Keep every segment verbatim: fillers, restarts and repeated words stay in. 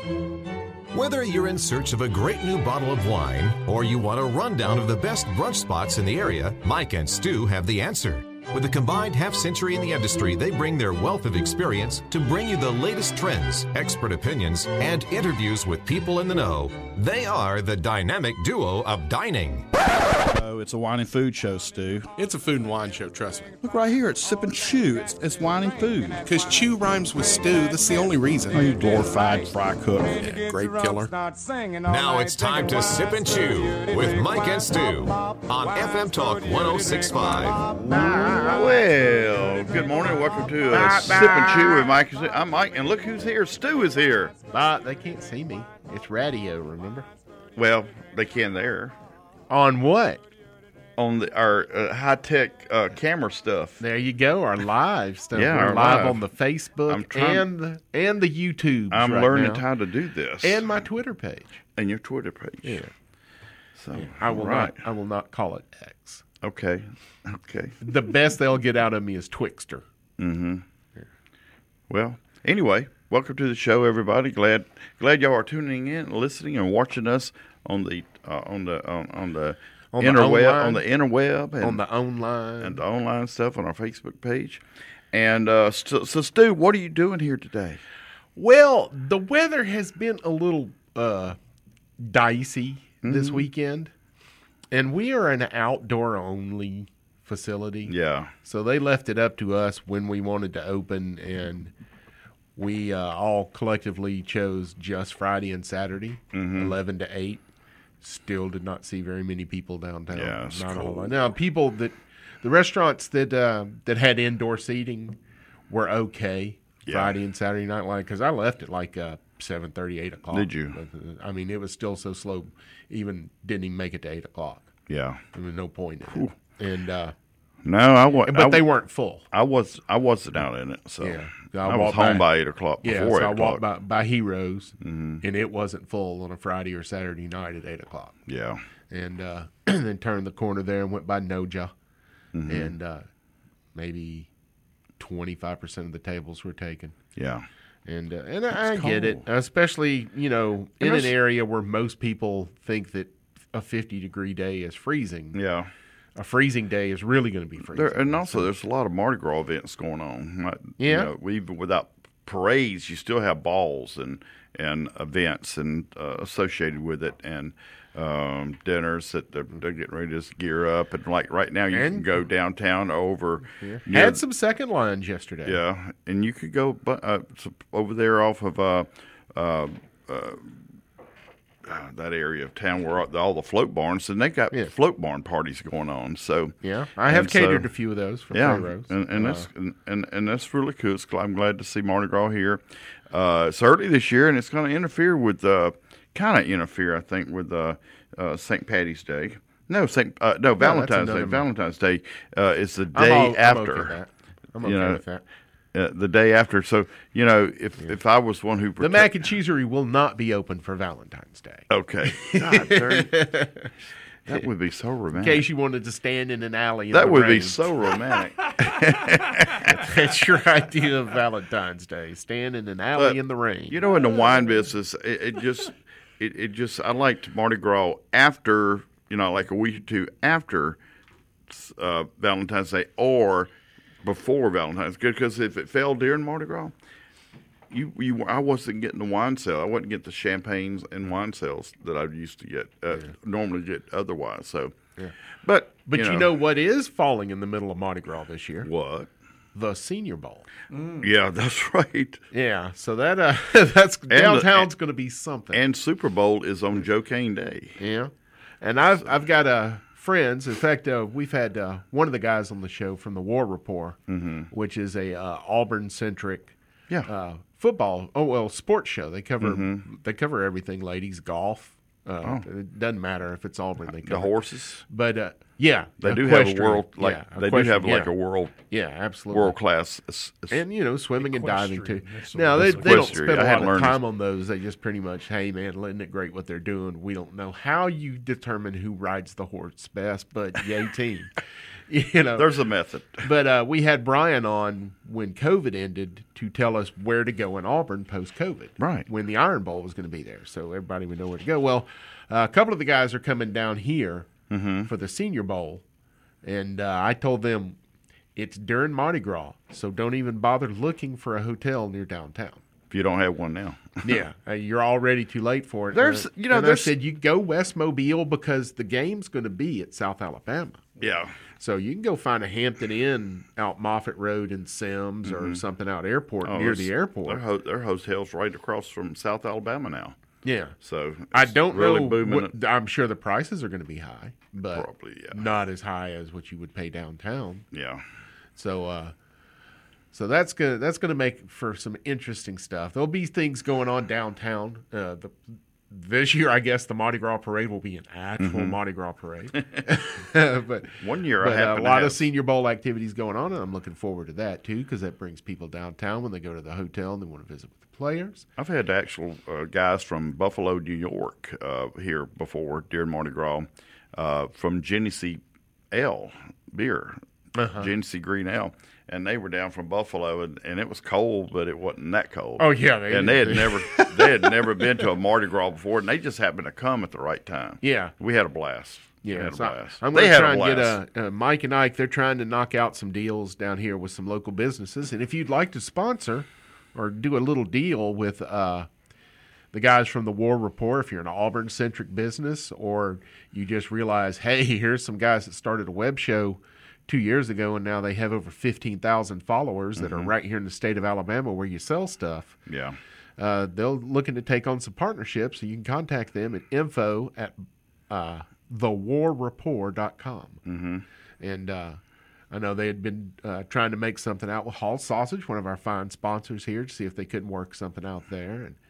Whether you're in search of a great new bottle of wine or you want a rundown of the best brunch spots in the area, Mike and Stu have the answer. With a combined half century in the industry, they bring their wealth of experience to bring you the latest trends, expert opinions, and interviews with people in the know. They are the dynamic duo of dining. Oh, it's a wine and food show, Stu. It's a food and wine show, trust me. Look right here, it's Sip and Chew. It's, it's wine and food. Because chew rhymes with stew, that's the only reason. Oh, you glorified fry cook. Yeah, grape killer. Now it's time to Sip and Chew with Mike and Stu on F M Talk one oh six point five. Well, good morning. Welcome to uh, Sip and Chew with Mike. I'm Mike, and look who's here. Stu is here. Uh, they can't see me. It's radio, remember? Well, they can there. On what? On the, our uh, high-tech uh, camera stuff. There you go, our live stuff. Yeah, We're our live live. on the Facebook I'm trying- and the, and the YouTube. I'm right learning now. how to do this. And my Twitter page. And your Twitter page. Yeah. So, I will right. not. I will not call it X. Okay. Okay. The best they'll get out of me is Twixter. Mm-hmm. Well, anyway, welcome to the show, everybody. Glad glad y'all are tuning in, listening, and watching us on the uh, on the on, on the On the interweb online. on the interweb and On the online. and the online stuff on our Facebook page. And uh, so, so, Stu, what are you doing here today? Well, the weather has been a little uh, dicey Mm-hmm. this weekend, and we are an outdoor-only facility. Yeah. So they left it up to us when we wanted to open, and we uh, all collectively chose just Friday and Saturday, Mm-hmm. eleven to eight. Still did not see very many people downtown. Yeah, it's not a whole cold. lot. Now, people that the restaurants that uh, that had indoor seating were okay Yeah. Friday and Saturday night, like because I left at like uh, seven thirty, eight o'clock. Did you? But, uh, I mean, it was still so slow. Even didn't even make it to eight o'clock. Yeah. There was no point in it. And uh, No, I was. but I, they weren't full. I was. I wasn't out in it, so Yeah. I I, was walked home by- by eight o'clock. Yeah, Before so eight I o'clock. walked by, by Heroes, and it wasn't full on a Friday or Saturday night at eight o'clock. Yeah. And uh, then turned the corner there and went by Noja, Mm-hmm. and uh, maybe twenty-five percent of the tables were taken. Yeah. And uh, and I get it, cold. especially you know in an there's- area where most people think that a fifty degree day is freezing. Yeah. A freezing day is really going to be freezing. There, and also, there's a lot of Mardi Gras events going on. Like, Yeah. You know, we, even without parades, you still have balls and and events and uh, associated with it, and um, dinners that they're, they're getting ready to gear up. And like right now, you And- can go downtown over. near- Had some second lines yesterday. Yeah, and you could go bu- uh, so over there off of uh, uh, uh, uh, that area of town where all, all the float barns, and they got Yeah. float barn parties going on. So Yeah, I have And so- catered a few of those for yeah, Pharaohs. and, and Uh, that's and, and, and that's really cool. It's, I'm glad to see Mardi Gras here. Uh, it's early this year, and it's going to interfere with uh, kind of interfere, I think, with uh, uh, Saint Patty's Day. No, Saint uh, no Valentine's Day. another- Valentine's Day uh, is the I'm day all- I'm after. okay with that. I'm okay you know, with that. Uh, the day after. So you know, if if I was one who The Mac and Cheesery will not be open for Valentine's Day. okay, God, darn. That would be so In romantic. case you wanted to stand in an alley. In That the would be rain. so romantic. That's your idea of Valentine's Day. Stand in an alley But, in the rain. You know, in the wine business, it, it just, it, it just, I liked Mardi Gras after, you know, like a week or two after uh, Valentine's Day or before Valentine's Day, because if it fell during Mardi Gras, you, you, I wasn't getting the wine sale. I wouldn't get the champagnes and wine sales that I used to get, uh, normally get otherwise. So, but, but you know, you know what is falling in the middle of Mardi Gras this year? what? The Senior Bowl. Yeah, that's right. Yeah, so that uh, that's the- downtown's going to be something. And Super Bowl is on Joe Cain Day. Yeah, and I've I've got uh, friends. In fact, uh, we've had uh, one of the guys on the show from the War Report, which is a uh, Auburn centric Yeah. uh, football. Oh well, sports show. They cover Mm-hmm. they cover everything. Ladies golf. Uh, It doesn't matter if it's Auburn. They The cover. horses. But uh, yeah, They do have a equestrian. world like Yeah, they do have equestrian, like yeah. a world yeah, absolutely world class. and you know swimming and diving too. Equestrian, that's the Now word. they, they don't Equestrian. spend a I hadn't lot of learned time on those. They just pretty much, hey man, isn't it great what they're doing? We don't know how you determine who rides the horse best, but yay team. You know, There's a method. But uh, we had Brian on when COVID ended to tell us where to go in Auburn post-COVID. Right. When the Iron Bowl was going to be there. So everybody would know where to go. Well, uh, a couple of the guys are coming down here Mm-hmm. for the Senior Bowl. And uh, I told them it's during Mardi Gras, so don't even bother looking for a hotel near downtown. If you don't have one now. Yeah, uh, you're already too late for it. There's- And, uh, you know, and there's- I said you go West Mobile because the game's going to be at South Alabama. Yeah. So you can go find a Hampton Inn out Moffett Road in Sims or something out airport Oh, near there's- the airport. Their, ho- their hotel's right across from South Alabama now. Yeah. So I it's don't really know. booming. What, I'm sure the prices are going to be high, but Probably, yeah. not as high as what you would pay downtown. Yeah. So, uh, so that's gonna that's gonna make for some interesting stuff. There'll be things going on downtown. Uh, the, this year, I guess the Mardi Gras parade will be an actual Mardi Gras parade. but One year I but, uh, happened a to lot of have- Senior Bowl activities going on, and I'm looking forward to that too because that brings people downtown when they go to the hotel and they want to visit with the players. I've had actual uh, guys from Buffalo, New York, uh, here before during Mardi Gras, uh, from Genesee Ale beer, Uh-huh. Genesee Green Ale, and they were down from Buffalo, and, and it was cold, but it wasn't that cold. Oh, yeah, they- and they had never they had never been to a Mardi Gras before, and they just happened to come at the right time. Yeah. we had a blast. We Yeah, had a so I- blast. I'm they going to had try a and blast. get a, uh, Mike and Ike. They're trying to knock out some deals down here with some local businesses. And if you'd like to sponsor or do a little deal with uh, the guys from the War Report, if you're an Auburn-centric business or you just realize, hey, here's some guys that started a web show two years ago and now they have over fifteen thousand followers that are right here in the state of Alabama where you sell stuff. Yeah. Uh, they're looking to take on some partnerships, so you can contact them at info at uh, the war rapport dot com. Mm-hmm. And uh, I know they had been uh, trying to make something out with Hall Sausage, one of our fine sponsors here, to see if they couldn't work something out there. And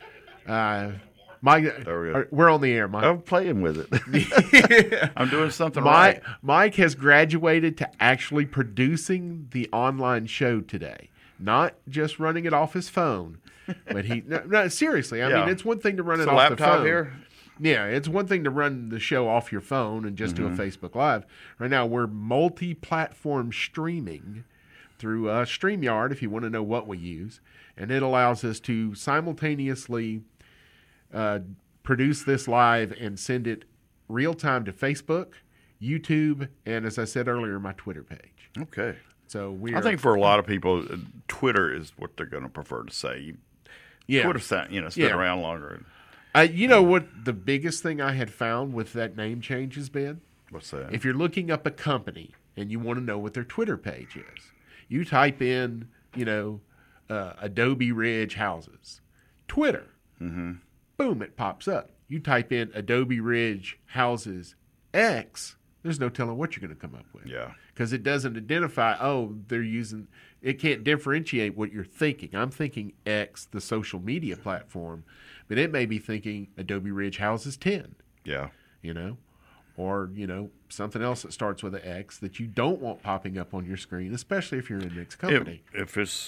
uh, Mike, There we go. are- we're on the air, Mike. I'm playing with it. I'm doing something Mike, right. Mike has graduated to actually producing the online show today, not just running it off his phone. But he, no, no, seriously, I Yeah. mean, it's one thing to run It's it a off the laptop phone. here. Yeah, it's one thing to run the show off your phone and just Mm-hmm. do a Facebook Live. Right now, we're multi-platform streaming through uh, StreamYard, if you want to know what we use. And it allows us to simultaneously uh, produce this live and send it real-time to Facebook, YouTube, and, as I said earlier, my Twitter page. Okay. So we I think for a lot of people, uh, Twitter is what they're going to prefer to say. You, yeah. Twitter, sound- you know, it's been Yeah. around longer. Uh, you know what the biggest thing I had found with that name change has been? What's that? If you're looking up a company and you want to know what their Twitter page is, you type in, you know, uh, Adobe Ridge Houses, Twitter. Mm-hmm. Boom, it pops up. You type in Adobe Ridge Houses X, there's no telling what you're going to come up with. Yeah. Because it doesn't identify, oh, they're using, it can't differentiate what you're thinking. I'm thinking X, the social media platform, but it may be thinking Adobe Ridge Houses ten, Yeah. you know, or, you know, something else that starts with an X that you don't want popping up on your screen, especially if you're in a mixed If, company. if it's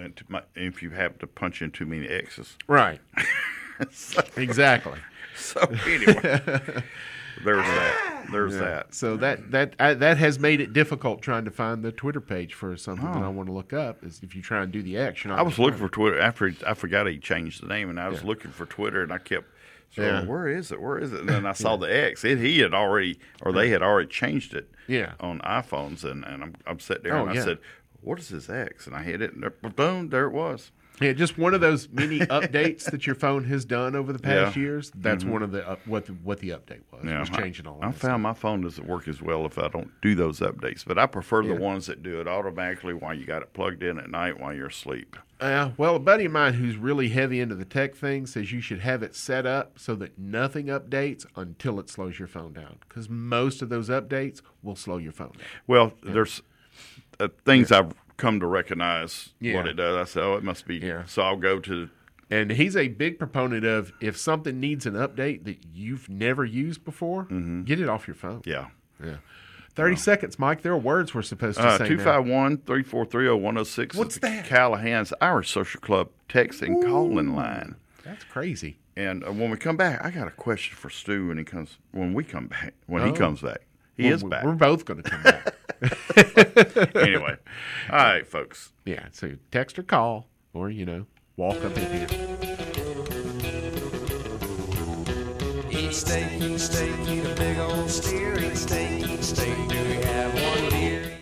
if you happen to punch in too many X's. Right. Exactly. So anyway, there's that. There's that. So that that I, that has made it difficult trying to find the Twitter page for something that I want to look up. Is if you try and do the X, you're not I was gonna looking for find Twitter after he, I forgot he changed the name, and I was Yeah. looking for Twitter, and I kept saying, Yeah. "Where is it? Where is it?" And then I saw the X. It, he had already, or they had already changed it. Yeah. On iPhones, and, and I'm I'm sitting there, Oh, and I yeah. said, "What is this X?" And I hit it, and there, boom, there it was. Yeah, just one of those mini updates that your phone has done over the past Yeah. years. That's one of the up, what the, what the update was. Yeah, was changing all of I, I that found my phone doesn't work as well if I don't do those updates, but I prefer Yeah. the ones that do it automatically while you got it plugged in at night while you're asleep. Uh, well, a buddy of mine who's really heavy into the tech thing says you should have it set up so that nothing updates until it slows your phone down. Because most of those updates will slow your phone down. Well, there's uh, things I've come to recognize Yeah. what it does. I said, oh, it must be. Yeah. So I'll go to, And he's a big proponent of if something needs an update that you've never used before, get it off your phone. yeah. Yeah. thirty seconds, Mike. There are words we're supposed to Uh, say two now. five one, three four three, oh one oh six What's is the that? Callahan's Irish Social Club text and calling line. That's crazy. And uh, when we come back, I got a question for Stu when he comes, when we come back, when he Oh. comes back. He We're- is back. We're both going to come back. Anyway, all right, folks. Yeah, so text or call, or, you know, walk up in here. Each steak, each steak, eat a big old steer. Each steak, each steak, do we have one deer?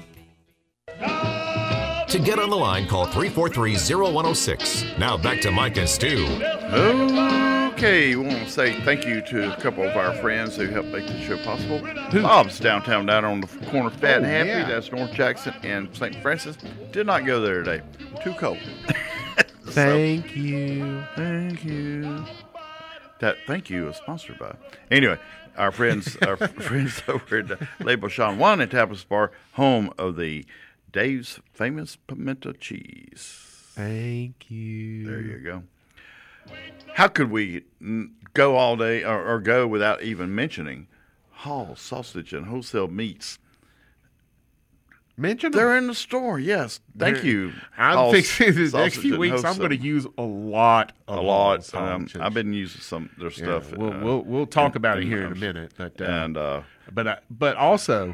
To get on the line, call three four three, zero one zero six. Now back to Mike and Stu. Okay, we want to say thank you to a couple of our friends who helped make the show possible. Bob's downtown, down on the corner of Fat and Oh, Happy. yeah. That's North Jackson and Saint Francis. Did not go there today. Too cold. Thank you. Thank you. That thank you is sponsored by. Anyway, our friends, our friends over at Le Bouchon One at Tapas Bar, home of the Dave's famous pimento cheese. Thank you. There you go. How could we n- go all day or, or go without even mentioning Hall Sausage and Wholesale Meats? Mention them. They're in the store. Yes, thank They're- you. I'm Hall's fixing the next Sausage few and weeks. I'm Wholesale. going to use a lot of a lot. Hall's Um, sausage. I've been using some of their Yeah, stuff. we'll, uh, we'll we'll talk about it in here in a Greenhouse. minute. But uh, And uh, but uh, but also,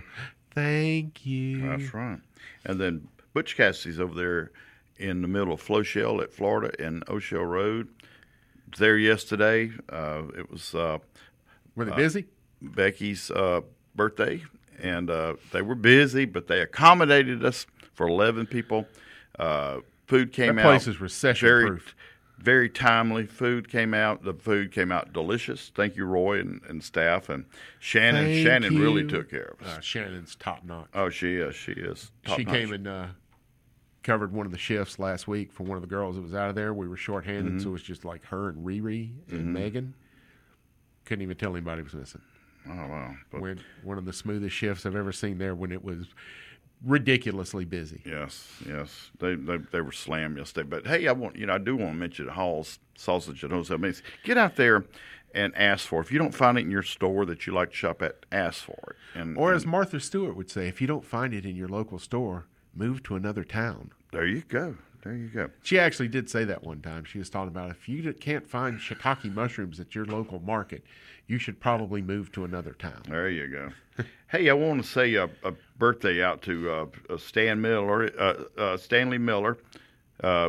thank you. that's right. And then Butch Cassidy's over there in the middle of Floshell at Florida and O'Shell Road. Was there yesterday. Uh, it was uh, Were they busy? Becky's uh, birthday, and uh, they were busy, but they accommodated us for eleven people. Uh, food came That out. place is recession very, proof. Very timely. Food came out. The food came out delicious. Thank you, Roy and, and staff, and Shannon. Thank Shannon really you. took care of us. Uh, Shannon's top notch. oh, she is. She is. Top she notch. came and uh, covered one of the shifts last week for one of the girls that was out of there. We were shorthanded, Mm-hmm. so it was just like her and Riri and Megan. Couldn't even tell anybody was missing. Oh wow. But When one of the smoothest shifts I've ever seen there when it was ridiculously busy. yes, yes, they, they they were slammed yesterday. But hey, I want you know I do want to mention Hall's Sausage and Wholesale Meats. Get out there and ask for it. If you don't find it in your store that you like to shop at, ask for it. And Or as and Martha Stewart would say, if you don't find it in your local store, move to another town. there you go. There you go. She actually did say that one time. She was talking about if you can't find shiitake mushrooms at your local market, you should probably move to another town. There you go. Hey, I want to say a, a birthday out to uh, uh, Stan Miller, uh, uh, Stanley Miller. Uh,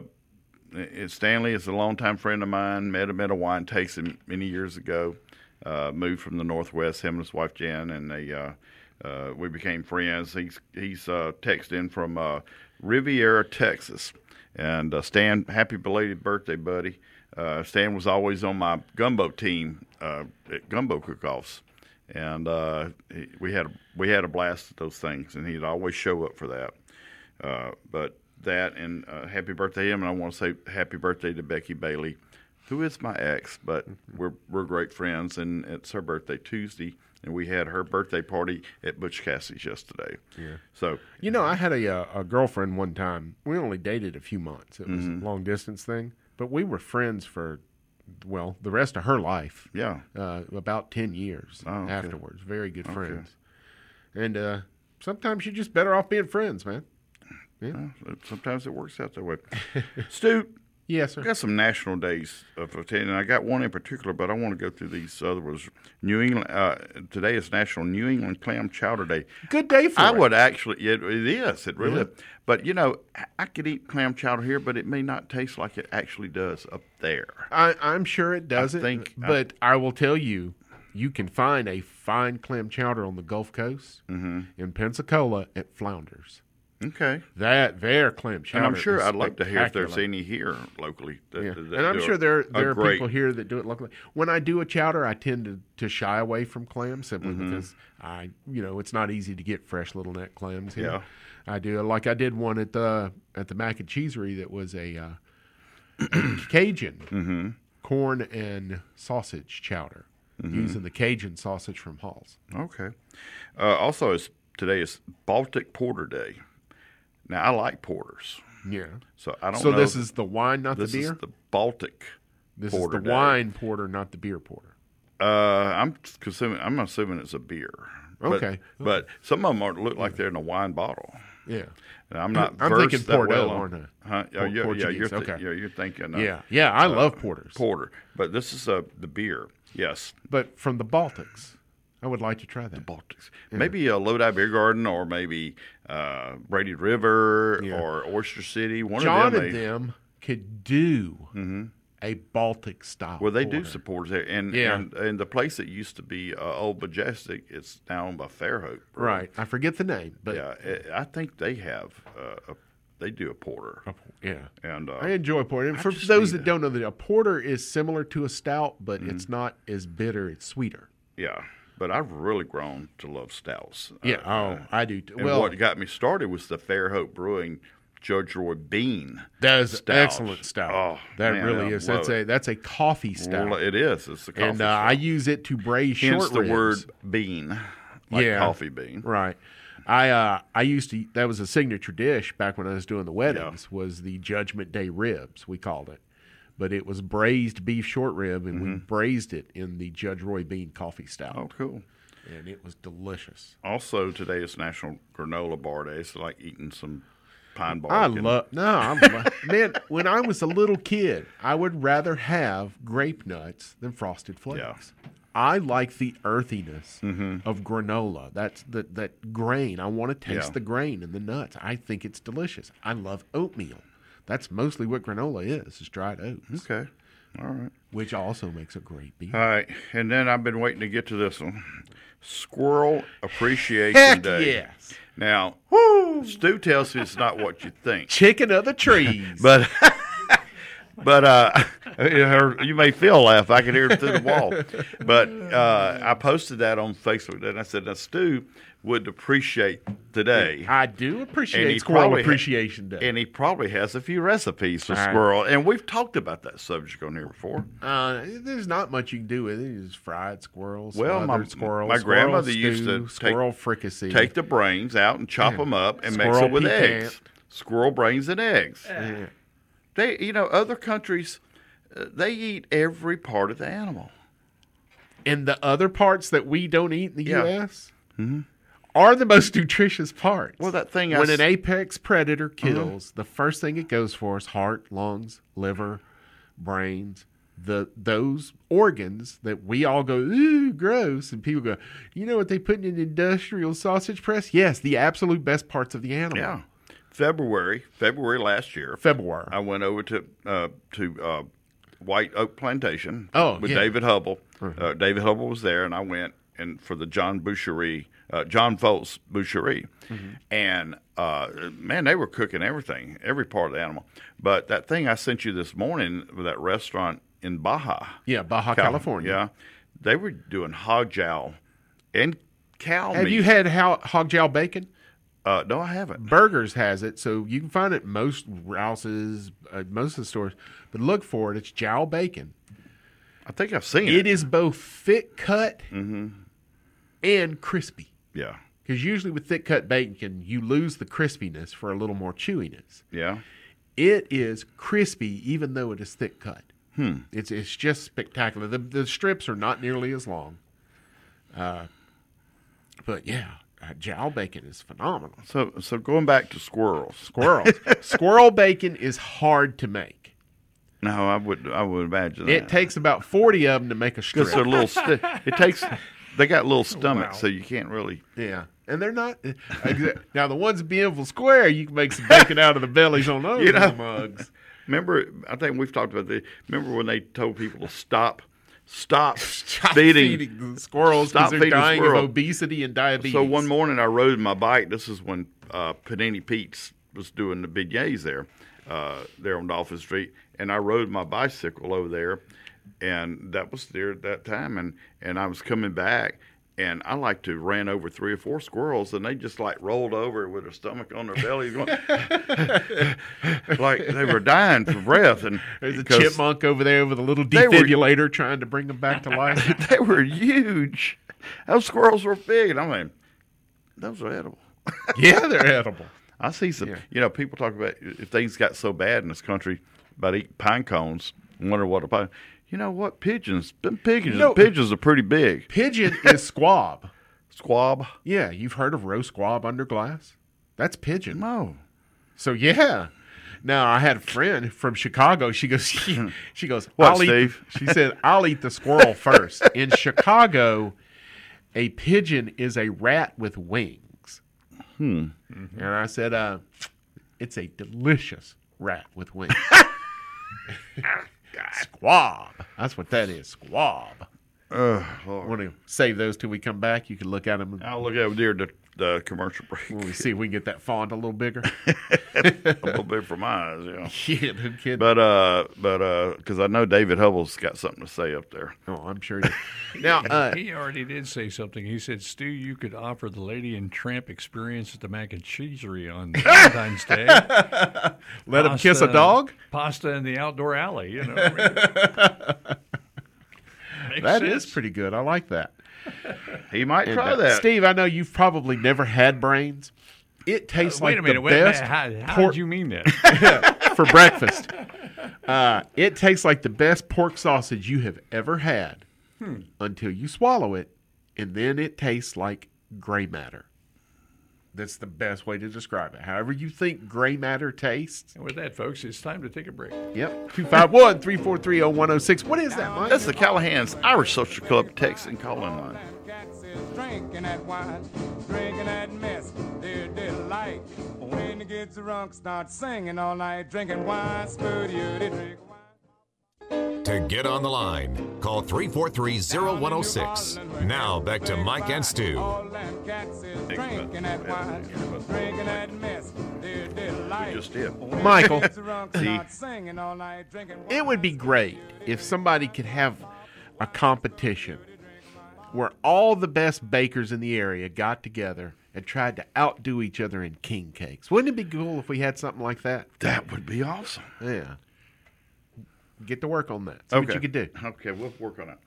uh, Stanley is a longtime friend of mine. Met him at a wine tasting many years ago. Uh, moved from the Northwest, him and his wife Jen, and they uh, uh, we became friends. He's he's uh, texting from uh, Riviera, Texas. And uh, Stan, happy belated birthday, buddy. Uh, Stan was always on my gumbo team uh, at gumbo cook-offs, and uh, he, we had a, we had a blast at those things, and he'd always show up for that. Uh, but that and uh, happy birthday to him, and I want to say happy birthday to Becky Bailey, who is my ex, but we're we're great friends, and it's her birthday Tuesday, and we had her birthday party at Butch Cassidy's yesterday. Yeah. So You know, I had a, uh, a girlfriend one time. We only dated a few months. It was Mm-hmm. a long distance thing, but we were friends for, well, the rest of her life. yeah, Uh, about ten years Oh, okay. afterwards. Very good friends. And uh, sometimes you're just better off being friends, man. Yeah. well, sometimes it works out that way. Stu, Yes, sir. I got some national days of attending. I got one in particular, but I want to go through these other ones. New England. Uh, today is National New England Clam Chowder Day. Good day for I it. would actually. It, it is. It really. Yeah. is. But you know, I- I could eat clam chowder here, but it may not taste like it actually does up there. I, I'm sure it doesn't. think- but I, will tell you, you can find a fine clam chowder on the Gulf Coast Mm-hmm. in Pensacola at Flounders. Okay. That their clam chowder. And I'm sure is I'd like to hear if there's spectacular. any here locally. That, Yeah. that And I'm do sure a- there a there are great- people here that do it locally. When I do a chowder, I tend to, to shy away from clams simply Mm-hmm. because I, you know, it's not easy to get fresh little neck clams here. Yeah. I do like I did one at the at the Mac and Cheesery that was a, uh, a Cajun Mm-hmm. corn and sausage chowder using the Cajun sausage from Hall's. Okay. Uh, also, it's, today is Baltic Porter Day. Now, I like porters, Yeah. so I don't So know. this is the wine, not this the beer. is the Baltic this Porter is the Day. wine porter, not the beer porter. Uh, I'm consuming. I'm assuming it's a beer. But, Okay. But some of them are, look like they're in a wine bottle. Yeah. And I'm not. I'm versed thinking that Bordeaux, well on- aren't I? Huh? Oh, Por- yeah, yeah, Portuguese, you're thi- okay. yeah, you're thinking. Uh, Yeah. Yeah. I love porters. porter, but this is uh, the beer. Yes. But from the Baltics. I would like to try that. Baltics. Maybe a Lodi Beer Garden, or maybe uh, Brady River, Yeah. or Oyster City. One John of them. and they- them could do a Baltic style. Well, they do porter. support it, and Yeah. and, and the place that used to be uh, Old Majestic, it's now owned by Fairhope. Right. I forget the name, but Yeah, it, I think they have uh, a, they do a porter, yeah. and uh, I enjoy porter. And I for just those need that a- don't know, that a porter is similar to a stout, but Mm-hmm. it's not as bitter. It's sweeter. yeah. But I've really grown to love stouts. Yeah. Uh, oh, I do. Too. and Well, what got me started was the Fairhope Brewing Judge Roy Bean. that is stout. excellent stout. Oh, that man, really I is. love That's it. a that's a coffee stout. Well, it is. It's the coffee and uh, I stout. use it to braise Hence short the ribs. word bean, like Yeah. coffee bean. Right. I uh, I used to. That was a signature dish back when I was doing the weddings. Was the Judgment Day ribs, we called it, but it was braised beef short rib, and we braised it in the Judge Roy Bean coffee stout, Oh, cool. and it was delicious. Also, today is National Granola Bar Day, so I like eating some pine bark. I and- love no, I'm, man. When I was a little kid, I would rather have grape nuts than Frosted Flakes. Yeah. I like the earthiness of granola. That's the that grain. I want to taste Yeah. the grain and the nuts. I think it's delicious. I love oatmeal. That's mostly what granola is, is dried oats, Okay. All right. which also makes a great beer. All right. And then I've been waiting to get to this one. Squirrel Appreciation Heck Day. yes. Now, Stu tells me it's not what you think. Chicken of the trees. But but uh, you may feel a laugh. I can hear it through the wall. But uh, I posted that on Facebook, and I said, now, Stu would appreciate today. I do And appreciate he Squirrel probably ha- Appreciation Day. And he probably has a few recipes for All right. squirrel. And we've talked about that subject on here before. Uh, there's not much you can do with it. You just fried squirrels, Well, my- smothered squirrels, my squirrel grandmother used to stew, take- squirrel fricassee. Take the brains out and chop Yeah. them up and mix Squirrel it with piquant. eggs. Squirrel brains and eggs. Yeah. They, you know, other countries, uh, they eat every part of the animal. And the other parts that we don't eat in the Yeah. U S are the most nutritious parts. Well, that thing I when s- an apex predator kills, the first thing it goes for is heart, lungs, liver, brains. The those organs that we all go, ooh, gross, and people go, you know what they put in an industrial sausage press? Yes, the absolute best parts of the animal. Yeah. February, February last year, February. I went over to uh, to uh, White Oak Plantation Oh, with yeah. David Hubble. Uh, David Hubble was there, and I went and for the John Boucherie, uh, John Foltz Boucherie, Mm-hmm. and uh, man, they were cooking everything, every part of the animal. But that thing I sent you this morning with that restaurant in Baja, Yeah, Baja, Cal- California. yeah, they were doing hog jowl and cow Have meat. you had how, hog jowl bacon? Uh, no, I haven't. Burgers has it, so you can find it at most Rouse's, uh, most of the stores. But look for it. It's jowl bacon. I think I've seen it. It is both thick cut Mm-hmm. and crispy. Yeah, Because usually with thick cut bacon, you lose the crispiness for a little more chewiness. yeah. It is crispy, even though it is thick cut. Hmm. It's it's just spectacular. The the strips are not nearly as long. Uh, but yeah, uh, jowl bacon is phenomenal. So, so going back to squirrels. Squirrel squirrel bacon is hard to make. No, I would, I would imagine It that. takes about forty of them to make a strip. because they're little. St- it takes. They got little stomachs, Wow. so you can't really. Yeah, and they're not. uh, exa- now the ones at Bienville Square, you can make some bacon out of the bellies on those You know. little mugs. Remember, I think we've talked about this. Remember when they told people to stop, stop, Stop feeding. feeding the squirrels Stop because they're feeding the dying squirrel. of obesity and diabetes. So one morning I rode my bike. This is when uh, Panini Pete's was doing the beignets there, uh, there on Dolphin Street, and I rode my bicycle over there, and that was there at that time, and and I was coming back. And I like to ran over three or four squirrels, and they just like rolled over with their stomach on their belly, going, like they were dying for breath. And There's a 'cause chipmunk over there with a little They were- defibrillator trying to bring them back to life. they were huge. Those squirrels were big. And I mean, those are edible. Yeah, they're edible. I see some, Yeah. you know, people talk about if things got so bad in this country about eating pine cones, wonder what a pine. You know what? Pigeons, them pigeons, No. pigeons are pretty big. Pigeon is squab. Squab? Yeah, you've heard of roast squab under glass? That's pigeon. No. So yeah. Now I had a friend from Chicago. She goes, she, she goes, What, I'll eat. Steve? She said, I'll eat the squirrel first. In Chicago, a pigeon is a rat with wings. Hmm. Mm-hmm. And I said, uh, it's a delicious rat with wings. Squab. That's what that is. Squab. Oh, I want to save those till we come back. You can look at them. I'll look over there the, the commercial break. We'll see if we can get that font a little bigger. A little bit for my eyes, yeah. Yeah, no kidding. But uh, but uh, because I know David Hubble's got something to say up there. Oh, I'm sure. He, now, uh, he already did say something. He said, "Stu, you could offer the lady and tramp experience at the mac and cheesery on Valentine's Day. Let him kiss a dog. Pasta in the outdoor alley. You know, that is pretty good. I like that. He might And, try uh, that. Steve, I know you've probably never had brains. It tastes Uh, wait like a minute. the Wait a best minute. How, how pork did you mean that? for breakfast. Uh, it tastes like the best pork sausage you have ever had Hmm. until you swallow it, and then it tastes like gray matter. That's the best way to describe it. However you think gray matter tastes. And with that, folks, it's time to take a break. Yep. two five one, three four three, zero one zero six. What is that, Mike? That's the Callahan's Irish Social Club text and call-in line. Drinking that wine, drinking that mess, dear delight. When he gets drunk, start singing all night, drinking wine, spoon you to drink wine. To get on the line, call three four three, zero one zero six. Now back to Mike and Stu. All them cats is drinking that wine, drinking that mess, dear delight. Just did. Michael, Start singing all night, drinking wine. it would be great if somebody could have a competition where all the best bakers in the area got together and tried to outdo each other in king cakes. Wouldn't it be cool if we had something like that? That would be awesome. Yeah. Get to work on that. See what you could do. Okay, we'll work on it.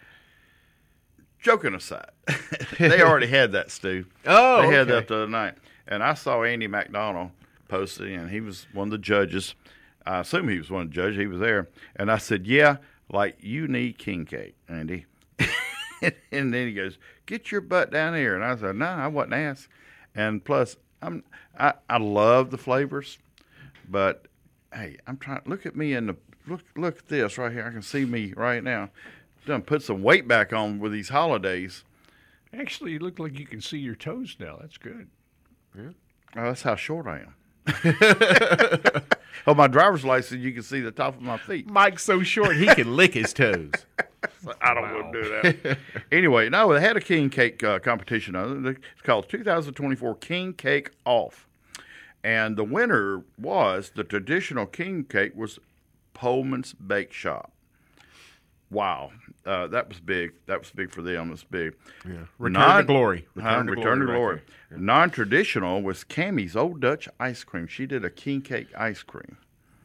Joking aside, they already had that, Stu. Oh, They had okay. that the other night. And I saw Andy McDonald posting, and he was one of the judges. I assume he was one of the judges. He was there. And I said, yeah, like, you need king cake, Andy. And then he goes, get your butt down here. And I said, no, I wasn't asked. And plus, I'm, I, I love the flavors, but, hey, I'm trying, look at me in the, look look at this right here. I can see me right now. Done put some weight back on with these holidays. Actually, you look like you can see your toes now. That's good. Oh, that's how short I am. On my driver's license, you can see the top of my feet. Mike's so short he can lick his toes. I don't want to do that. Anyway, no, they had a king cake uh, competition. Uh, It's called two thousand twenty-four King Cake Off. And the winner was, the traditional king cake was Pullman's Bake Shop. Wow. Uh, that was big. That was big for them. It was big. Yeah. Return Non- to glory. Huh? Return to Return to glory. glory. right there. Non-traditional was Cammie's Old Dutch Ice Cream. She did a king cake ice cream.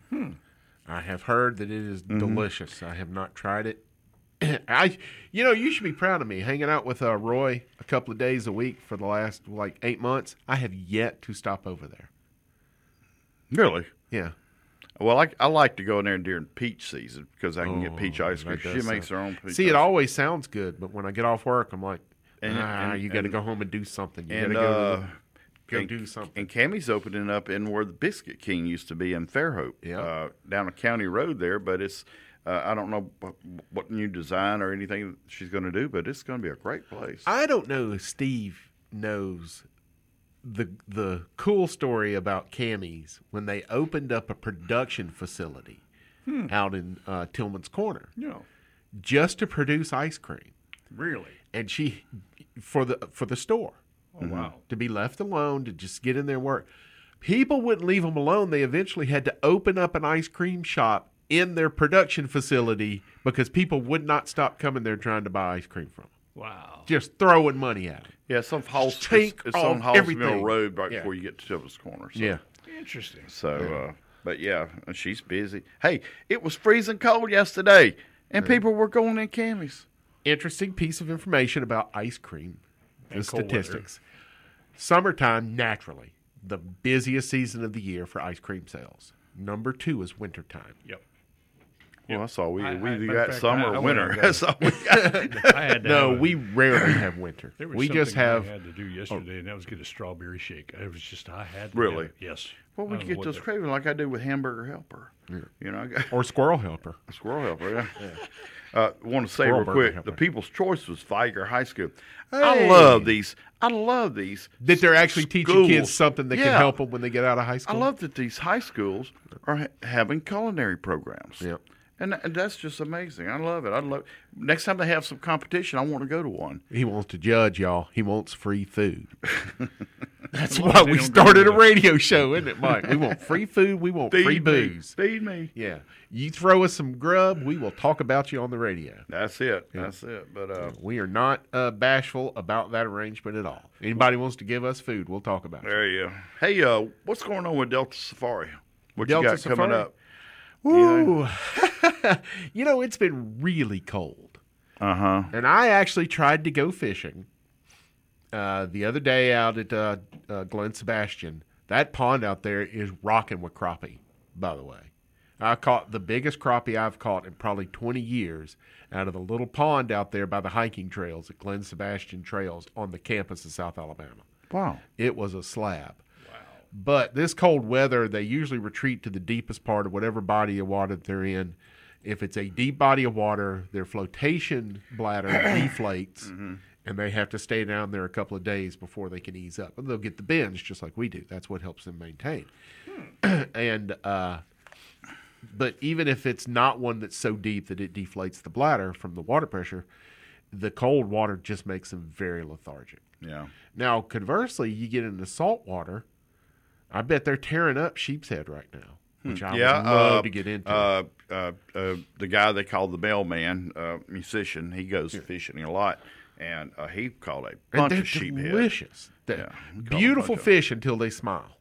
I have heard that it is Mm-hmm. delicious. I have not tried it. I, you know, you should be proud of me. Hanging out with uh, Roy a couple of days a week for the last like eight months, I have yet to stop over there. Really? Yeah. Well, I, I like to go in there during peach season because I can get Oh, peach ice cream. that She does makes sound- her own peach See, ice it cream. always sounds good, but when I get off work, I'm like, And- ah, and- you got to and- go home and do something. You And, got to go, uh, go and, do something. and Cammie's opening up in where the Biscuit King used to be in Fairhope, Yeah. uh, down a county road there. But it's uh, I don't know what, what new design or anything she's going to do, but it's going to be a great place. I don't know if Steve knows the the cool story about Cammie's when they opened up a production facility out in uh, Tillman's Corner No. just to produce ice cream, Really? and she for the for the store Oh, wow. to be left alone to just get in there and work. People wouldn't leave them alone. They eventually had to open up an ice cream shop in their production facility because people would not stop coming there trying to buy ice cream from them. Wow. Just throwing money at them. yeah, it's on Halls, it's, Take it's off on Halls Mill everything. Road right Yeah. before you get to Tillman's Corner. So. Yeah. Interesting. So, uh, but yeah, and she's busy. Hey, it was freezing cold yesterday, and people were going in camis. Interesting piece of information about ice cream. The And cold statistics. Summertime, naturally, the busiest season of the year for ice cream sales. Number two is wintertime. Yep. Well, that's all we I- we I- either matter of got fact, summer I- I or went winter. and got- That's all we got. I had to No, have a- we rarely have winter. There was We just something have. I had to do yesterday, and that was get a strawberry shake. It was just I had to Really? have it. Yes. Well, we I don't know get what those the- cravings like I do with Hamburger Helper. You know, I got Or squirrel helper. a Squirrel Helper. Yeah. Uh, want to say Squirrel real Burger quick, Helper. the People's Choice was Viger High School. I Hey. love these. I love these. That they're actually teaching schools. kids something that Yeah. can help them when they get out of high I school. love that these high schools are ha- having culinary programs. Yep. And, and that's just amazing. I love it. I love. Next time they have some competition, I want to go to one. He wants to judge y'all. He wants free food. That's As long why as they we don't started go a to radio show, isn't it, Mike? We want free food. We want free Feed me. booze. Feed me. Yeah. You throw us some grub, we will talk about you on the radio. That's it. That's it. But uh, We are not uh, bashful about that arrangement at all. Anybody wants to give us food, we'll talk about it. there you go. Hey, uh, what's going on with Delta Safari? What Delta you got Safari? coming up? Ooh. You know, it's been really cold. Uh huh. And I actually tried to go fishing uh, the other day out at uh, uh, Glen Sebastian. That pond out there is rocking with crappie, by the way. I caught the biggest crappie I've caught in probably twenty years out of the little pond out there by the hiking trails at Glen Sebastian Trails on the campus of South Alabama. Wow. It was a slab. Wow. But this cold weather, they usually retreat to the deepest part of whatever body of water they're in. If it's a deep body of water, their flotation bladder deflates, Mm-hmm. and they have to stay down there a couple of days before they can ease up. And they'll get the bends just like we do. That's what helps them maintain. and uh, but even if it's not one that's so deep that it deflates the bladder from the water pressure, the cold water just makes them very lethargic. Yeah. Now, conversely, you get into salt water, I bet they're tearing up sheep's head right now, which I yeah. would love uh, to get into. Uh, uh, uh, the guy they call the Bellman, uh, musician, he goes fishing a lot, and uh, he caught a and bunch they're of sheephead. delicious. They're Yeah, he caught a beautiful bunch of- fish until they smile.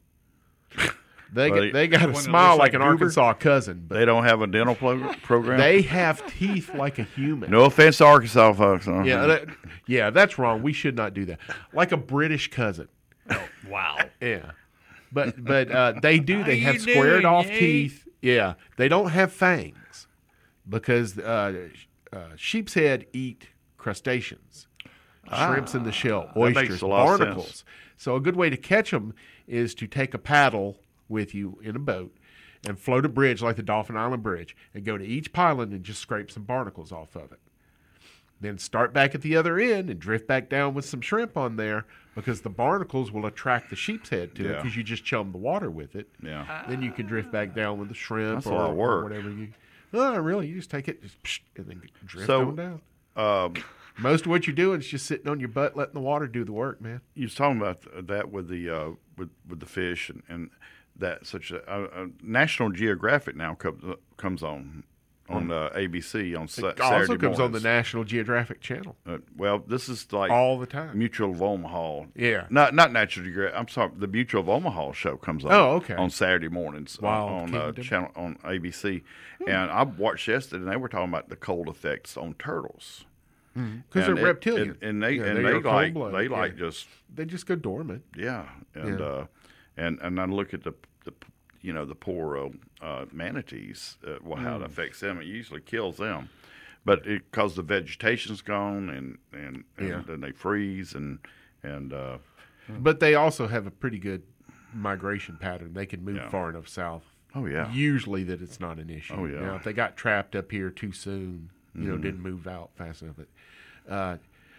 They Well, get, they got one a that smile looks like like an Goober? Arkansas cousin, but They don't have a dental pro- program. they have teeth like a human. No offense to Arkansas folks. uh-huh. Yeah, that, yeah, that's wrong. We should not do that. Like a British cousin. Wow. Yeah, but but uh, they do. They How have you squared doing, off Nate? teeth. Yeah, they don't have fangs because uh, uh, sheep's head eat crustaceans, shrimps in the shell, Ah, that makes oysters, a lot of barnacles. sense. So a good way to catch them is to take a paddle with you in a boat and float a bridge like the Dauphin Island Bridge and go to each pylon and just scrape some barnacles off of it. Then start back at the other end and drift back down with some shrimp on there because the barnacles will attract the sheep's head to it Yeah. because you just chum the water with it. Yeah. Then you can drift back down with the shrimp That's a or, lot of or work. whatever you. No, really, you just take it just psh, and then drift So, on down. Um, Most of what you're doing is just sitting on your butt, letting the water do the work, man. you was talking about that with the uh, with with the fish and, and that such a uh, uh, National Geographic now comes comes on on uh, A B C on sa- It Saturday also comes on the mornings. National Geographic Channel Uh, well, this is like all the time. Mutual of Omaha. Yeah. Not not Natural Geographic. I'm sorry. The Mutual of Omaha show comes on. Oh, okay. On Saturday mornings on- Wild on uh, Kingdom. channel on A B C, and I watched yesterday, and they were talking about the cold effects on turtles Because And they're it- reptilian. and, and they Yeah, and they they, are like cold-blooded, they yeah. like just They just go dormant. yeah, and Yeah. uh, and and I look at the the you know the poor uh, uh, manatees, uh, well, how Mm. it affects them. It usually kills them, but it because the vegetation's gone and and, and Yeah. then they freeze and and uh, But they also have a pretty good migration pattern. They can move Yeah. far enough south. oh yeah, Usually that it's not an issue. Oh, yeah. Mm-hmm. Now, if they got trapped up here too soon, you know, didn't move out fast enough. But, uh,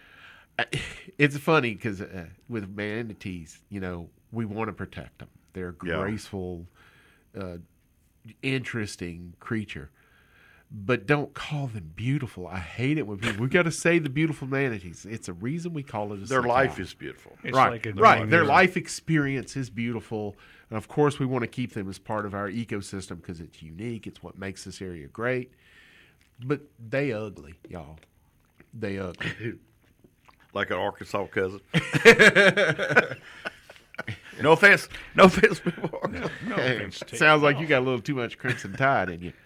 I- it's funny because uh, with manatees, you know, we want to protect them. They're a Yeah. graceful, uh, interesting creature. But don't call them beautiful. I hate it when people. We got to say the beautiful manatees. It's a reason we call it a their sight life out. is beautiful. It's right, like a right. Their dog. life experience is beautiful, and of course, we want to keep them as part of our ecosystem because it's unique. It's what makes this area great. But they ugly, y'all. They ugly. Like an Arkansas cousin. no offense, no offense, people. No offense taken. Sounds like you got a little too much Crimson Tide in you.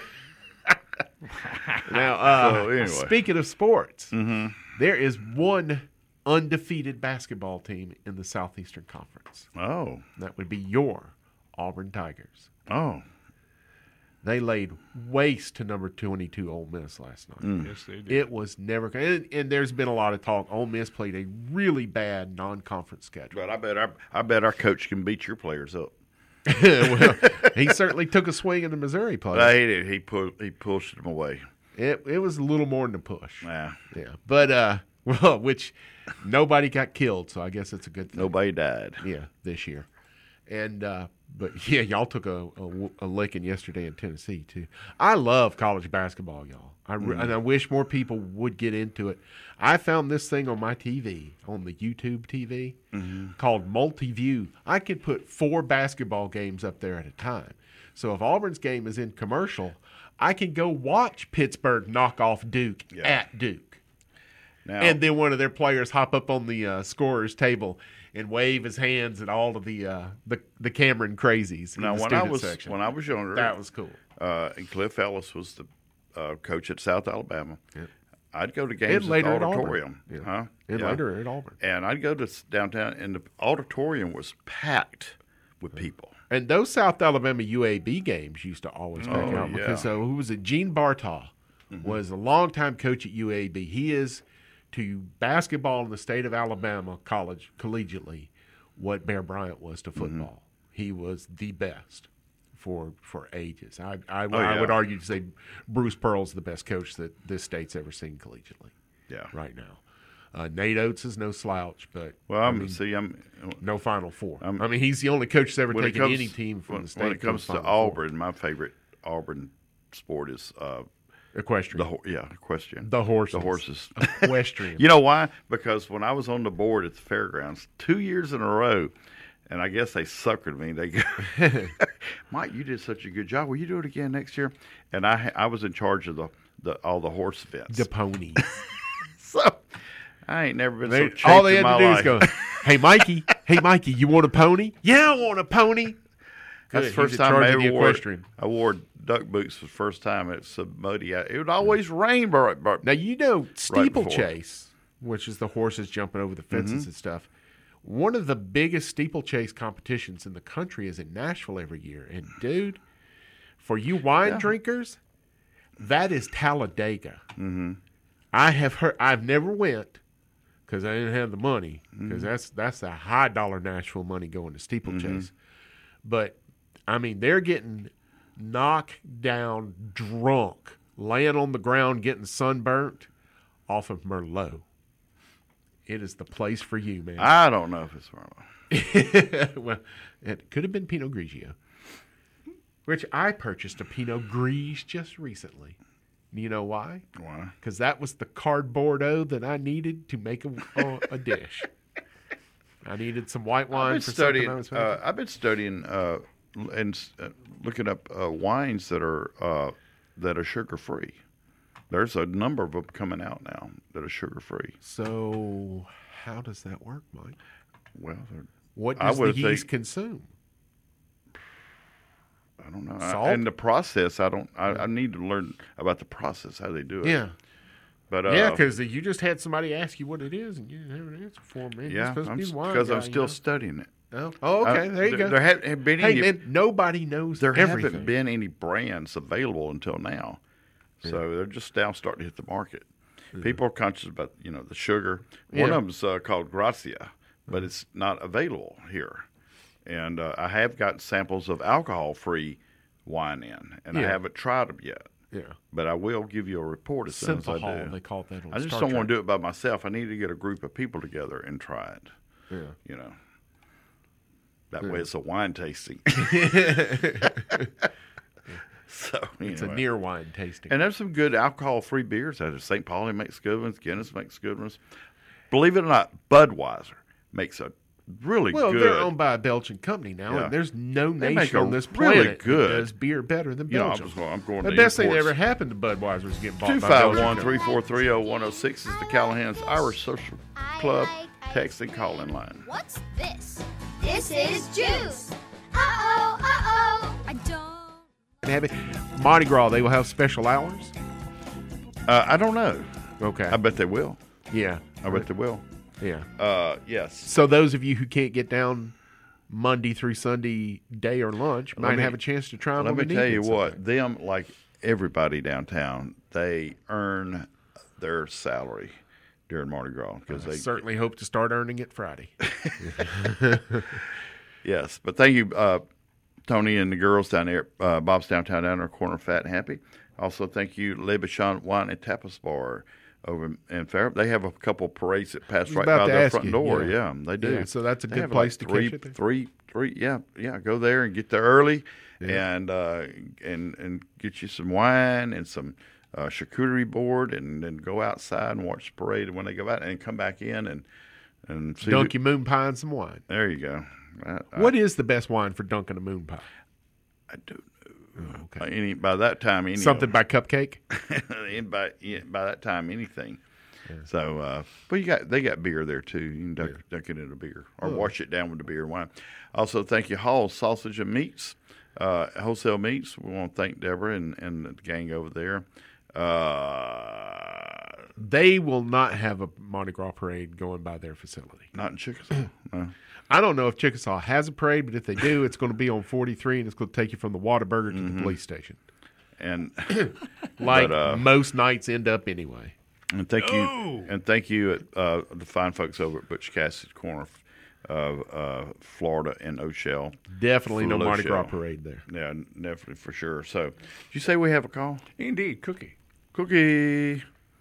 Now, uh, So, anyway. speaking of sports, there is one undefeated basketball team in the Southeastern Conference. Oh, That would be your Auburn Tigers. oh, They laid waste to number twenty-two Ole Miss last night. Yes, they did. It was never and, and there's been a lot of talk. Ole Miss played a really bad non-conference schedule. But I bet our I bet our coach can beat your players up. Well, he certainly took a swing in the Missouri players. Uh, he did. He pu- he pushed them away. It it was a little more than a push. Yeah. Yeah, but uh, well, which nobody got killed, so I guess it's a good thing. Nobody died. Yeah, this year, and uh, but yeah, y'all took a, a, a licking yesterday in Tennessee too. I love college basketball, y'all. I re- Mm. and I wish more people would get into it. I found this thing on my T V, on the YouTube T V, Mm-hmm. called Multiview. I could put four basketball games up there at a time. So if Auburn's game is in commercial, I can go watch Pittsburgh knock off Duke Yeah. at Duke. Now, And then one of their players hop up on the uh, scorer's table and wave his hands at all of the uh, the, the Cameron crazies in now the when I student was section. when I was younger, That was cool. uh, and Cliff Ellis was the uh, coach at South Alabama. Yep. I'd go to And games at the later at Auburn. auditorium, Yeah. huh? And Yeah. later at Auburn. And I'd go to s- downtown, and the auditorium was packed with people. And those South Alabama U A B games used to always pack Oh, out because yeah. uh, who was it? Gene Bartaw was a longtime coach at U A B. He is to basketball in the state of Alabama, college, collegiately, what Bear Bryant was to football. He was the best for for ages. I I, I yeah. would argue to say Bruce Pearl's the best coach that this state's ever seen collegiately Yeah. right now. Uh, Nate Oates is no slouch, but Well, I I'm mean, see, I'm no Final Four. I'm- I mean, he's the only coach that's ever when it taken comes any team from when, the state. when it comes the to Final Four. Auburn, my favorite Auburn sport is uh, Equestrian. the ho- yeah equestrian. The horses. The horses. Equestrian. You know why? Because when I was on the board at the fairgrounds two years in a row, and I guess they suckered me. They go, Mike, you did such a good job. Will you do it again next year? And I I was in charge of the, the all the horse events. The ponies. So I ain't never been They- so chafed all they in had my to do life. is go, "Hey, Mikey, hey, Mikey, you want a pony? Yeah, I want a pony." That's Good, the first he's in time charge I of the ever wore. equestrian. I wore duck boots for the first time. It's so muddy. out. It would always rain. But, but Now you know before. steeplechase, which is the horses jumping over the fences Mm-hmm. and stuff. One of the biggest steeplechase competitions in the country is in Nashville every year. And dude, for you wine drinkers, that is Talladega. Mm-hmm. I have heard. I've never went because I didn't have the money. Because Mm-hmm. that's that's the high dollar Nashville money going to steeplechase. Mm-hmm. But I mean, they're getting knocked down, drunk, laying on the ground, getting sunburnt off of Merlot. It is the place for you, man. I don't know if it's wrong. Well, it could have been Pinot Grigio, which I purchased a Pinot Gris just recently. You know why? Why? Because that was the cardboard O that I needed to make a, a, a dish. I needed some white I've wine been for studying. something I was Uh, making. I've been studying uh, and uh, looking up uh, wines that are uh, that are sugar free. There's a number of them coming out now that are sugar free. So, how does that work, Mike? Well, they're- What I does the would yeast think- consume? I don't know. I- Salt? and the process, I don't. I, I need to learn about the process, how they do it. Yeah. But uh, Yeah, because you just had somebody ask you what it is, and you didn't have an answer for them. Man, you're yeah, supposed to be the wine because guy, I'm you still know? studying it. Oh, oh, okay. Uh, there you there, go. There have, have been hey, any, man, nobody knows there everything. haven't been any brands available until now, so they're just now starting to hit the market. People are conscious about you know the sugar. One Yeah. of them's uh, called Grazia, but it's not available here. And uh, I have gotten samples of alcohol-free wine in, and I Yeah. haven't tried them yet. Yeah. But I will give you a report as soon Simple as I Hall, do. they call that on I just Star don't want Trek. to do it by myself. I need to get a group of people together and try it. Yeah. You know, that way it's a wine tasting. so It's anyway. a near wine tasting. And there's some good alcohol-free beers out of Saint Pauli makes good ones. Guinness makes good ones. Believe it or not, Budweiser makes a really well, good. they're owned by a Belgian company now, Yeah. and there's no They make nation a on this really planet good- that does beer better than You know, I Belgium. was going- I'm going the to best thing that imports. ever happened to Budweiser is getting bought two by five Belgian one, company. three four three, oh one oh six is the Callahan's Irish Social Club text and call in line. What's this? This is juice. Uh-oh, uh-oh. I don't. And have it. Mardi Gras, they will have special hours? Uh, I don't know. Okay. I bet they will. yeah. I bet they will. Yeah. Uh, yes. So those of you who can't get down Monday through Sunday day or lunch might me- have a chance to try them. Let on me the tell you Negan what, someday. them, like everybody downtown, they earn their salary during Mardi Gras because I they certainly hope to start earning it Friday. Yes, but thank you, uh, Tony and the girls down there, uh, Bob's Downtown down there, corner of Fat and Happy. Also, thank you, Le Bichon Wine and Tapas Bar over in Fair. They have a couple parades that pass was right about by to their ask front you, door. yeah. Yeah, they do. Yeah, so that's a They good have place to three, catch it there. Three, three, yeah, yeah. Go there and get there early, and uh, and and get you some wine and some uh, charcuterie board, and then go outside and watch the parade. And when they go out, and come back in and and see Dunk who- your moon pie and some wine. There you go. I, I, What is the best wine for dunking a moon pie? I don't know. Oh, Uh, Any by that time, any Something by Cupcake? and by yeah, by that time, anything. So, uh, but you got they got beer there too. You can dunk, dunk it in a beer or wash it down with the beer and wine. Also, thank you, Hall's Sausage and Meats, uh, Wholesale Meats. We want to thank Deborah and, and the gang over there. Uh, They will not have a Mardi Gras parade going by their facility. not in Chickasaw. No. I don't know if Chickasaw has a parade, but if they do, it's going to be on forty-three, and it's going to take you from the Whataburger to the police station. And Like But, uh, most nights end up anyway. and thank you and thank you at uh, the fine folks over at Butch Cassidy's corner of uh, Florida and O'Shell. Definitely no Full Mardi Gras O'Shell. parade there. Yeah, definitely for sure. So, did you say we have a call? Indeed, Cookie. Cookie.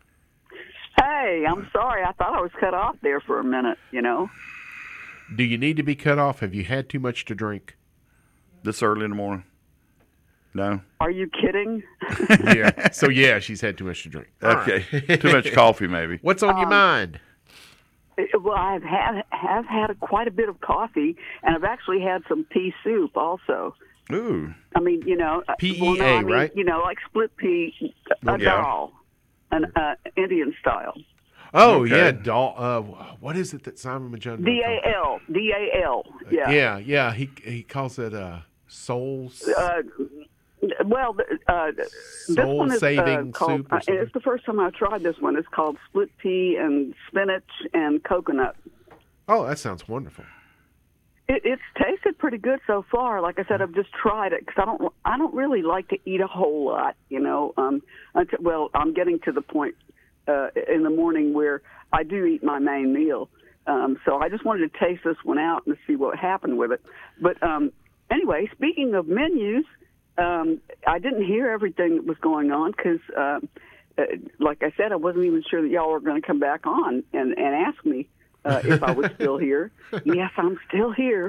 Hey, I'm sorry. I thought I was cut off there for a minute, you know. Do you need to be cut off? Have you had too much to drink? This early in the morning? No. Are you kidding? Yeah. So, yeah, she's had too much to drink. All Okay. right. Too much coffee, maybe. What's on Um, your mind? Well, I've had have had a, quite a bit of coffee, and I've actually had some pea soup also. Ooh. I mean, you know, uh, P E A, well, no, I mean, right? You know, like split pea, a Yeah. dal, an uh, Indian style. Oh, okay. yeah. Doll, uh, what is it that Simon Majunda D A L, D A L, yeah. Yeah, yeah. He he calls it uh, soul Uh, well, the- uh, this soul one is uh, saving called. soup or Uh, something. it's the first time I've tried this one. It's called split pea and spinach and coconut. Oh, that sounds wonderful. It, it's tasted pretty good so far. Like I said, I've just tried it because I don't. I don't really like to eat a whole lot. You know. Um. Until, well, I'm getting to the point uh, in the morning where I do eat my main meal. Um. So I just wanted to taste this one out and see what happened with it. But um. Anyway, speaking of menus, um, I didn't hear everything that was going on because, um, uh, like I said, I wasn't even sure that y'all were going to come back on and, and ask me. Uh, if I was still here. Yes, I'm still here.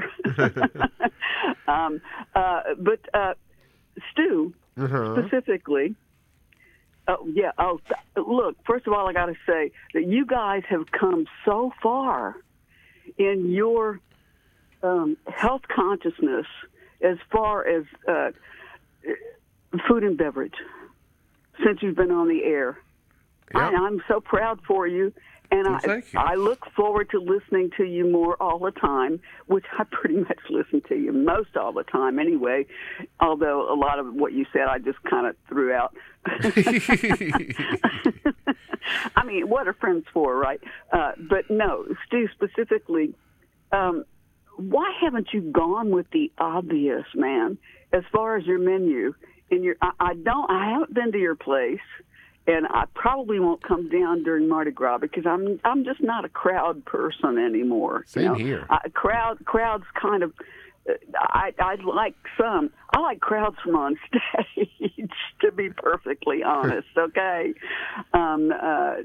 um, uh, but uh, Stu, Uh-huh. specifically, oh, yeah, oh, th- look, first of all, I got to say that you guys have come so far in your um, health consciousness as far as uh, food and beverage since you've been on the air. I, Yeah. I'm so proud for you. And Well, I, thank you. I look forward to listening to you more all the time, which I pretty much listen to you most all the time anyway, although a lot of what you said I just kind of threw out. I mean, what are friends for, right? Uh, but no, Stu, specifically, um, why haven't you gone with the obvious, man, as far as your menu? And your, I, I don't, I haven't been to your place. And I probably won't come down during Mardi Gras because I'm I'm just not a crowd person anymore. Same you know? here. I, crowd crowds kind of. uh, I I like some. I like crowds from on stage. To be perfectly honest, okay. Um. Uh,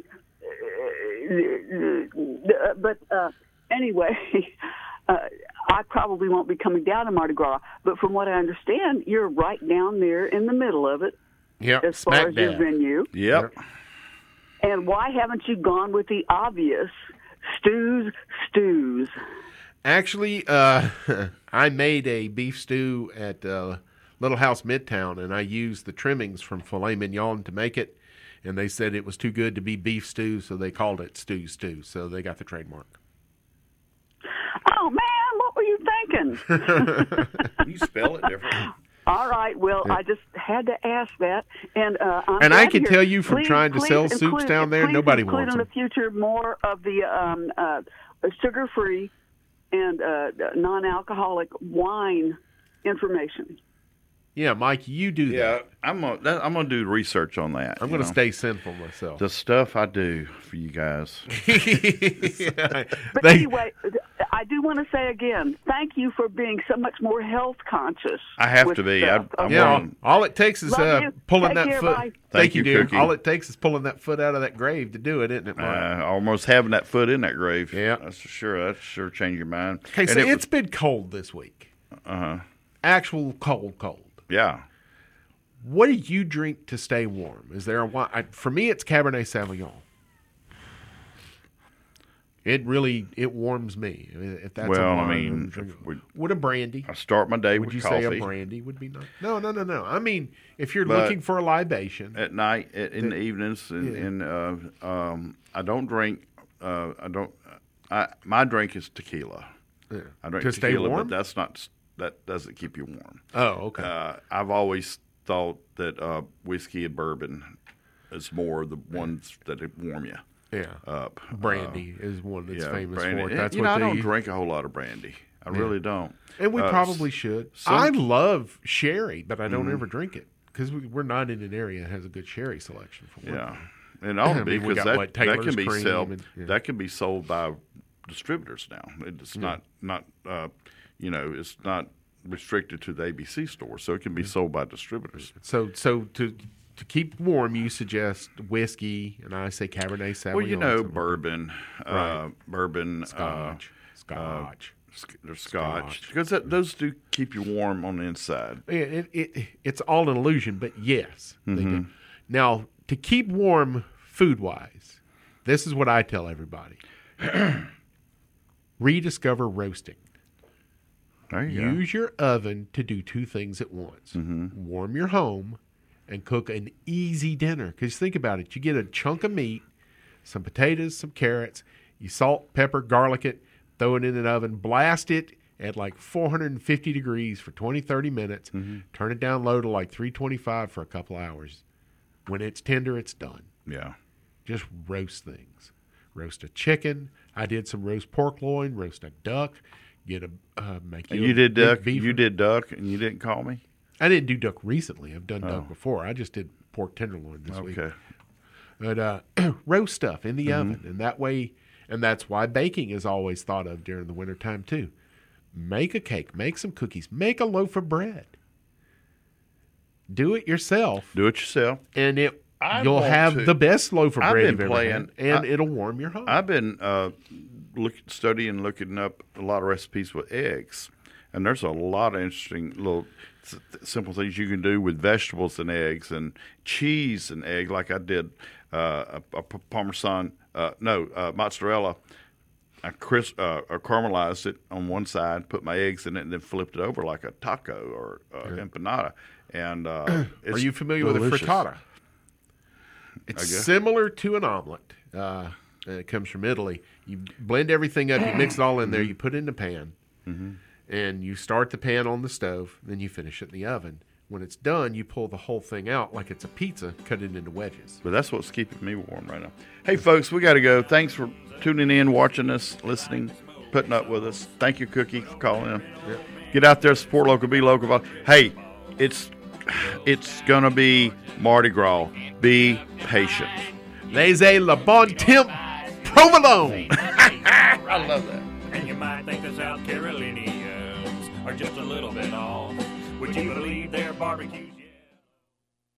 but uh, anyway. Uh, I probably won't be coming down to Mardi Gras, but from what I understand, you're right down there in the middle of it. Yep, As far smack as your dab. venue. Yep. And why haven't you gone with the obvious stews, stews? Actually, uh, I made a beef stew at uh, Little House Midtown, and I used the trimmings from filet mignon to make it. And they said it was too good to be beef stew, so they called it stew stew. So they got the trademark. Oh, man, what were you thinking? You spell it different. All right, well, I just had to ask that. And uh, I'm And I glad can to tell hear- you from please, trying to please sell include- soups down there, please nobody include wants in them. the future more of the um, uh, sugar-free and uh, non-alcoholic wine information. Yeah, Mike, you do Yeah, that. I'm gonna that, I'm gonna do research on that. I'm you going to know. stay sinful myself. The stuff I do for you guys. Yeah. But They- anyway, I do want to say again, thank you for being so much more health conscious. I have with to be. stuff, I- I'm okay? Yeah, all, on- all it takes is Love uh, you. pulling Take that care, foot. bye. Thank, Thank you, you, dear. Cookie. All it takes is pulling that foot out of that grave to do it, isn't it, Mike? Uh, almost having that foot in that grave. Yeah. That's for sure. That's sure change your mind. Okay, And so it it's was- been cold this week. uh-huh. Actual cold, cold. Yeah. What do you drink to stay warm? Is there a wine? I, for me, it's Cabernet Sauvignon. It really it warms me. I mean, if that's Well, a I wine, mean, I'm drinking- if we- would a brandy? I start my day Would with you coffee. say a brandy would be nice? No, no, no, no. I mean, if you're But- looking for a libation, At night, at, in The- the evenings, and, yeah. and uh, um, I don't drink. Uh, I don't. I my drink is tequila. yeah. I drink to stay tequila, warm. but that's not. That doesn't keep you warm. oh, okay. Uh, I've always thought that uh, whiskey and bourbon is more the ones that warm you yeah. up. Brandy is one that's Uh, yeah, famous brandy. for it. And, That's you what know, I they don't use. drink a whole lot of brandy. I really don't. And we Uh, probably should. some- I love sherry, but I don't Mm-hmm. ever drink it because we, we're not in an area that has a good sherry selection. For one Yeah, thing. and ought I to be mean, we because got, that, what, that can Taylor's be cream sold. and- yeah. That can be sold by distributors now. It's not not uh, you know it's not restricted to the A B C store, so it can be sold by distributors. So, so to to keep warm, you suggest whiskey, and I say Cabernet Sauvignon. Well, you know, something. bourbon, uh, Right. bourbon, Scotch, uh, Scotch. sc- there's scotch Scotch. because that, those do keep you warm on the inside. Yeah, it, it, it's all an illusion, but yes, they do. Mm-hmm. Now, to keep warm food wise, this is what I tell everybody: rediscover roasting. There you go. Use your oven to do two things at once: Mm-hmm. warm your home and cook an easy dinner. Because think about it, you get a chunk of meat, some potatoes, some carrots, you salt, pepper, garlic it, throw it in an oven, blast it at like four hundred fifty degrees for twenty, thirty minutes, Mm-hmm. turn it down low to like three twenty-five for a couple hours. When it's tender, it's done. Yeah. Just roast things. Roast a chicken. I did some roast pork loin, roast a duck, get a uh, make And you, you a did big duck. beef- You did duck, and you didn't call me. I didn't do duck recently. I've done Oh. duck before. I just did pork tenderloin this week. Okay. But uh, roast stuff in the Mm-hmm. oven, and that way, and that's why baking is always thought of during the wintertime too. Make a cake, make some cookies, make a loaf of bread. Do it yourself, Do it yourself. and it I you'll want have to- the best loaf of I've bread been you've ever playing- had, and I- it'll warm your home. I've been uh, look, studying, looking up a lot of recipes with eggs, and there's a lot of interesting little s- simple things you can do with vegetables and eggs, and cheese and egg. Like I did uh, a, a p- Parmesan, uh, no uh, mozzarella. I crisp, uh, I caramelized it on one side, put my eggs in it, and then flipped it over like a taco or uh, empanada. And uh, Are it's you familiar delicious. with a frittata? It's guess. similar to an omelet. Uh, and it comes from Italy. You blend everything up, you mix it all in there, you put it in the pan, Mm-hmm. and you start the pan on the stove, then you finish it in the oven. When it's done, you pull the whole thing out like it's a pizza, cut it into wedges. But that's what's keeping me warm right now. Hey, folks, we got to go. Thanks for tuning in, watching us, listening, putting up with us. Thank you, Cookie, for calling in. Get out there, support local, be local. Hey, it's it's gonna be Mardi Gras. Be patient. Laissez le bon temps provolone. I love that. And you might think the South Carolinians are just a little bit off. Would you believe their barbecues?